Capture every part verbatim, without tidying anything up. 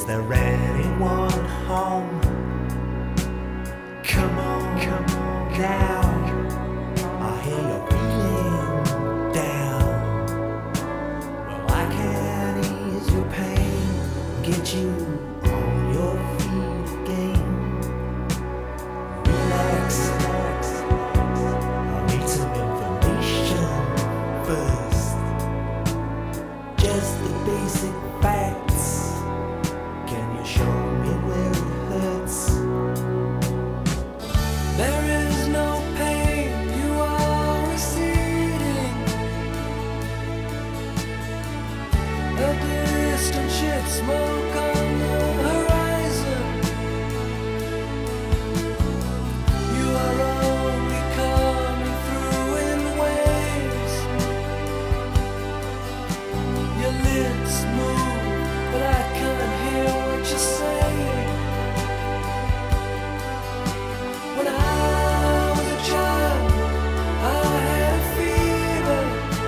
there anyone home? Come on, come on now. I hear you're feeling down. Well, I can ease your pain, get you on your feet again. Relax, relax. I need some information first. Just the basic facts. Can you show me where it hurts? There is no pain, you are receding. A distant ship, smoke on the horizon. You are only coming through in waves. Your lips move, but I can't hear what you're saying. When I was a child, I had a fever.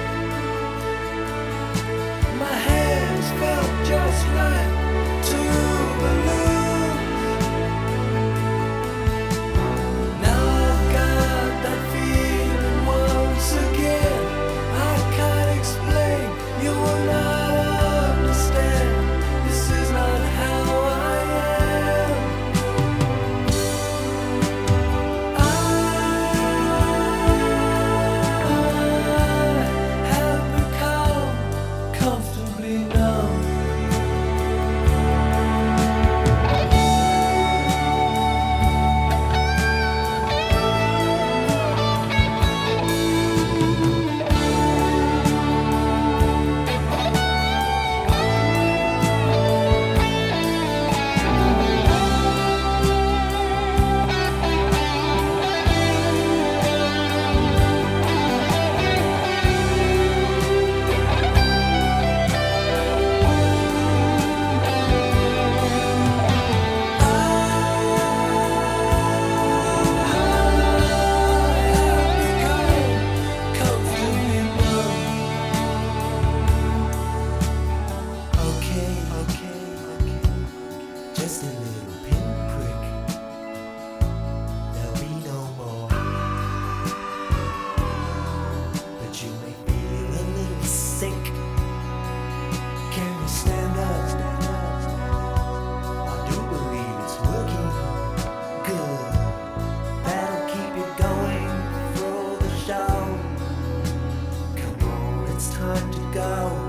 My hands felt just like two balloons. Now I've got that feeling once again. I can't explain, you will not understand. This is not how I am. I have become comfortably numb. Okay, okay, okay. Just a little pinprick. There'll be no more. But you may feel a little sick. Can you stand up? Stand up. I do believe it's working good. That'll keep you going through the show. Come on, it's time to go.